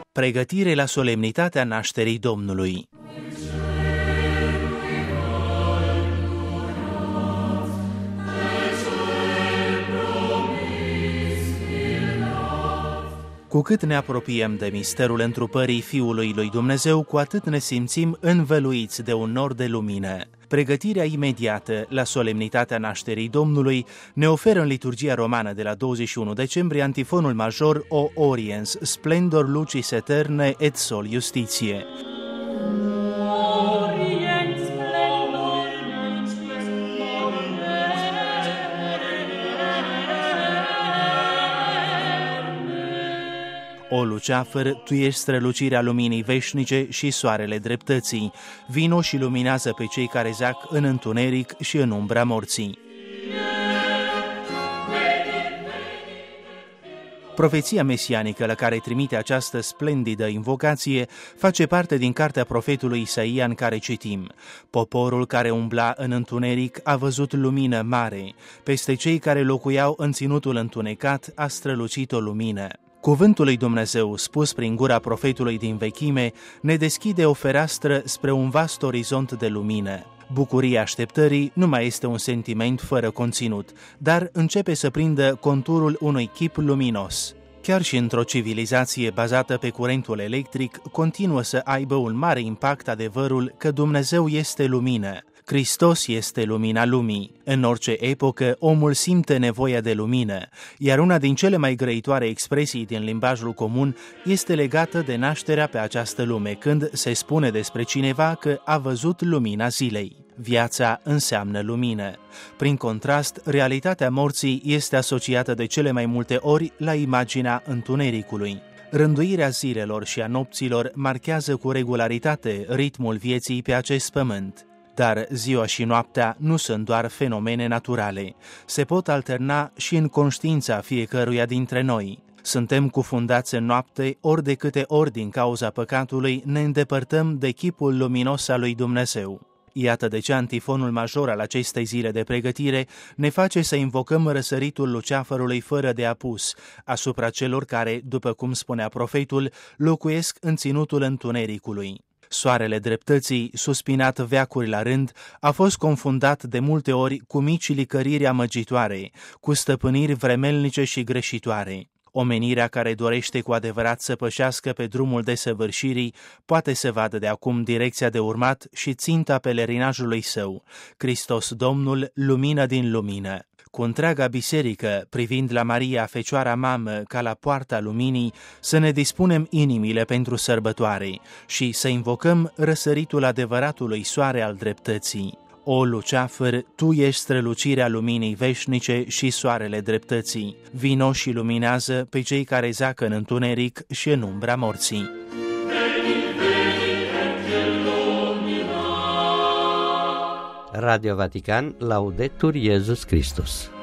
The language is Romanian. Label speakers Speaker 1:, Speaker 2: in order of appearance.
Speaker 1: Pregătire la solemnitatea nașterii Domnului. Cu cât ne apropiem de misterul întrupării Fiului lui Dumnezeu, cu atât ne simțim învăluiți de un nor de lumină. Pregătirea imediată la solemnitatea nașterii Domnului ne oferă în liturgia romană de la 21 decembrie antifonul major O Oriens, splendor lucis eterne et sol justitie. O Luceafăr, tu ești strălucirea luminii veșnice și soarele dreptății. Vino și luminează pe cei care zac în întuneric și în umbra morții. Profeția mesianică la care trimite această splendidă invocație face parte din cartea profetului Isaia, în care citim: Poporul care umbla în întuneric a văzut lumină mare, peste cei care locuiau în ținutul întunecat a strălucit o lumină. Cuvântul lui Dumnezeu, spus prin gura profetului din vechime, ne deschide o fereastră spre un vast orizont de lumină. Bucuria așteptării nu mai este un sentiment fără conținut, dar începe să prindă conturul unui chip luminos. Chiar și într-o civilizație bazată pe curentul electric, continuă să aibă un mare impact adevărul că Dumnezeu este lumină. Hristos este lumina lumii. În orice epocă, omul simte nevoia de lumină, iar una din cele mai grăitoare expresii din limbajul comun este legată de nașterea pe această lume, când se spune despre cineva că a văzut lumina zilei. Viața înseamnă lumină. Prin contrast, realitatea morții este asociată de cele mai multe ori la imaginea întunericului. Rânduirea zilelor și a nopților marchează cu regularitate ritmul vieții pe acest pământ. Dar ziua și noaptea nu sunt doar fenomene naturale. Se pot alterna și în conștiința fiecăruia dintre noi. Suntem cufundați în noapte ori de câte ori din cauza păcatului ne îndepărtăm de chipul luminos al lui Dumnezeu. Iată de ce antifonul major al acestei zile de pregătire ne face să invocăm răsăritul luceafărului fără de apus asupra celor care, după cum spunea profetul, locuiesc în ținutul întunericului. Soarele dreptății, suspinat veacuri la rând, a fost confundat de multe ori cu mici licăriri amăgitoare, cu stăpâniri vremelnice și greșitoare. Omenirea care dorește cu adevărat să pășească pe drumul desăvârșirii poate să vadă de acum direcția de urmat și ținta pelerinajului său: Hristos Domnul, lumină din lumină. Cu întreaga biserică, privind la Maria, Fecioara Mamă, ca la poarta luminii, să ne dispunem inimile pentru sărbătoare și să invocăm răsăritul adevăratului soare al dreptății. O Luceafăr, tu ești strălucirea luminii veșnice și soarele dreptății. Vino și luminează pe cei care zac în întuneric și în umbra morții.
Speaker 2: Radio Vatican, Laudetur Jesus Christus.